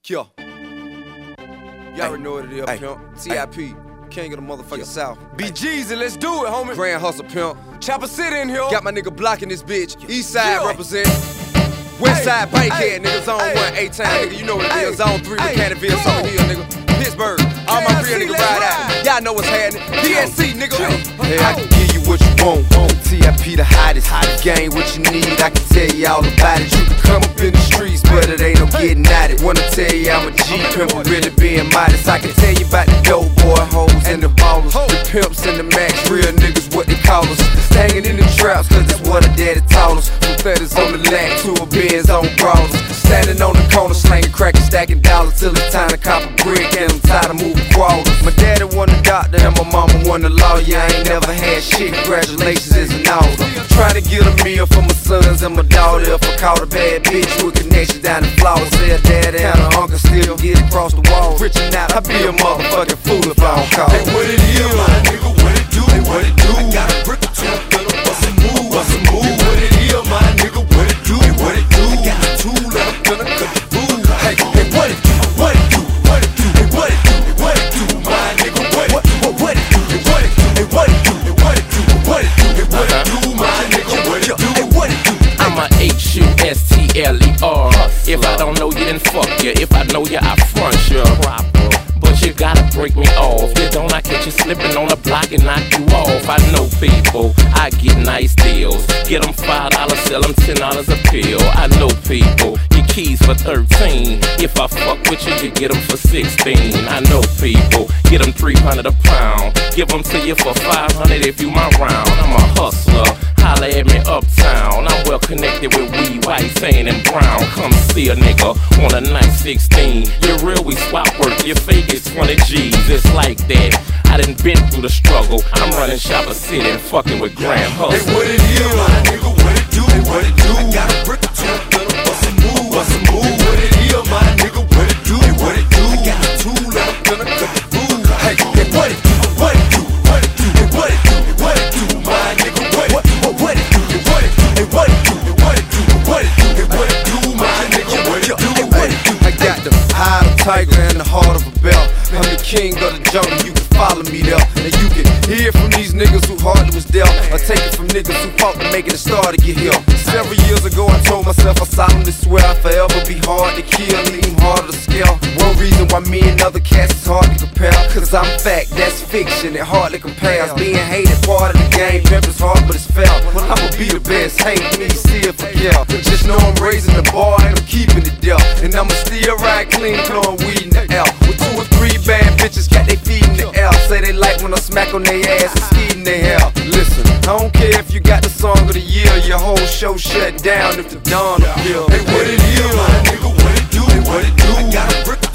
Kill. You already know what it is, pimp. TIP, king of the motherfucking South. BGZ, let's do it, homie. Grand Hustle, pimp. Chopper City in here. Got my nigga blocking this bitch. East side represent. West side Bankhead, nigga. Zone 1, 8-time, nigga. You know what it is. Zone 3, Mechanicsville, Summer Hill, nigga. Pittsburgh. All my real niggas ride out. Y'all know what's happening. PSC, nigga. Hey, I can give you what you want. TIP the hottest game, what you need, I can tell you all about it. You can come up in the streets, but it ain't no getting at it. Wanna tell you I'm a G pimp, really being modest. I can tell you about the dope boy hoes and the ballers, the pimps and the max, real niggas what they call us. Hanging in the traps, cause that's what our daddy taught us. From feathers on the lack to a Benz on brawlers. Standing on the corner, slanging crack and stacking dollars till it's time to cop a brick, and I'm tired of moving crawlers. My daddy won a doctor and my mama won a lawyer. I ain't never had shit, congratulations is an order. Trying to get a meal for my sons and my daughter. If I caught a bad bitch with connections down the floor, say a daddy and an uncle still get across the wall. Reaching out, I'd be a motherfucking fool if I don't call. Hey, what it is, my nigga, what it do? Hey, what it do? I got a brick or two, gonna bust a move, bust a move. Hey, what it is, my nigga, what it do? Hey, what it do? I got a tool and I'm gonna cut the food. Hey, hey, what it do? What it do? What it do? Hey, what it do? What it do, my nigga, what it do? Hey, what it do? Hey, what it do? Hey, what it do? What it do? Hey, what it do, my nigga, what it do? Hey, what it do? I'm a H-U-S-T-L-E-R. If I don't know you, then fuck you. If I know you, I front you. But you gotta break me off. You don't, I catch you slipping on the block and knock you off. I know people, I get nice deals. Get them $5, sell them $10 a pill. I know people, your keys for 13. If I fuck with you, you get them for 16. I know people, get them 300 a pound. Give them to you for 500 if you my round. I'm a hustler, holla at me uptown. I'm well connected with weed, white, tan, and brown. Come see a nigga on a nice 16. You're real, we swap work, your fake is 20 G's. It's like that, I done been through the struggle. I'm running Chopper City and fucking with Grand Hustle. Hey, what it is, my nigga, what it do? Hey, what it do? I got a brick or two, gonna bust a move, bust a move. Hey, what it is, my nigga, what it do? Hey, what it do? I got a tool and I'm gonna cut the food. Hey, hey, what it do? What it do? What it do? Hey, what it do? What it do, my nigga, what it do? What it do? Hey, what it do? Hey, what it do? What it do? What it do? Hey, what it do, my nigga, what it do? Hey, what it do? I got the eye of a tiger and the heart of a bell. I'm the king of the jungle, you can follow me there. And you can hear from these niggas who hardly was there, or take it from niggas who fought to make it a star to get here. Several years ago I told myself I solemnly swear I'll forever be hard to kill, even harder to scale. One reason why me and other cats is hard to compare, cause I'm fact, that's fiction, it hardly compares. Being hated part of the game, pimp is hard but it's fair. Well, I'ma be the best, hate me, see if I care. Just know I'm raising the bar and I'm keeping it there. And I'ma still ride clean, blowing weed in the air. With 2 or 3 bad bitches got they feet in the air. Say they like when I smack on their ass and ski in their hair. Listen, I don't care if you got the song of the year, your whole show shut down if the dawn appear. Hey, what it is, my nigga, what it do? Hey, what it do? I got a brick